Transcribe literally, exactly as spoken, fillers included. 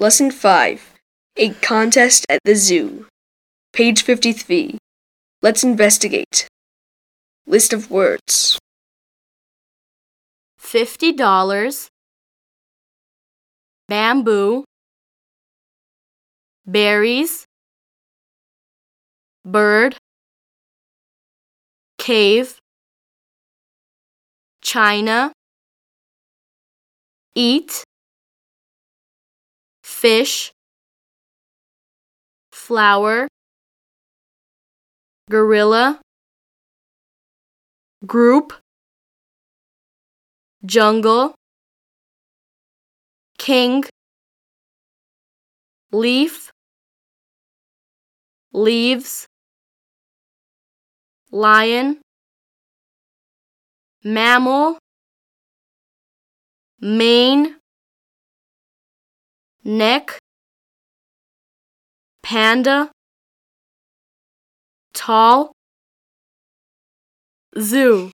Lesson five. A contest at the zoo. Page fifty-three. Let's investigate. List of words. fifty dollars, bamboo, berries, bird, cave, china, eat, fish, flower, gorilla, group, jungle, king, leaf, leaves, lion, mammal, mane, neck, panda, tall, zoo.